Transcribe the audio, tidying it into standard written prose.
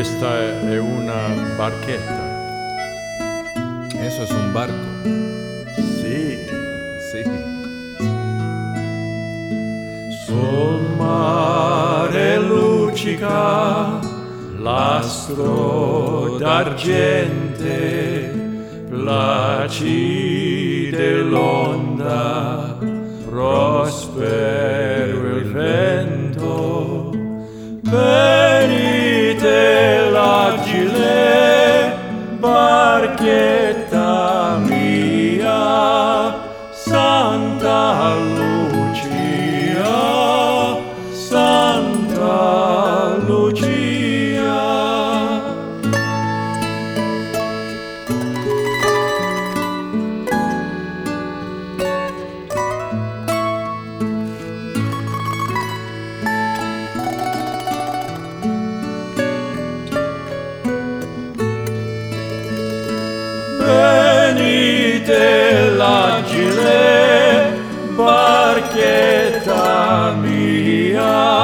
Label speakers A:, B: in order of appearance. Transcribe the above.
A: Questa è una barchetta.
B: Eso es un barco.
A: Sì.
B: Sí.
A: Sul mare luccica l'astro d'argente, placide l'onda, prospero il vento. Venite l'agile barchetta mia, Santa Lucia, Santa Lucia. Venite l'agile barchetta mia,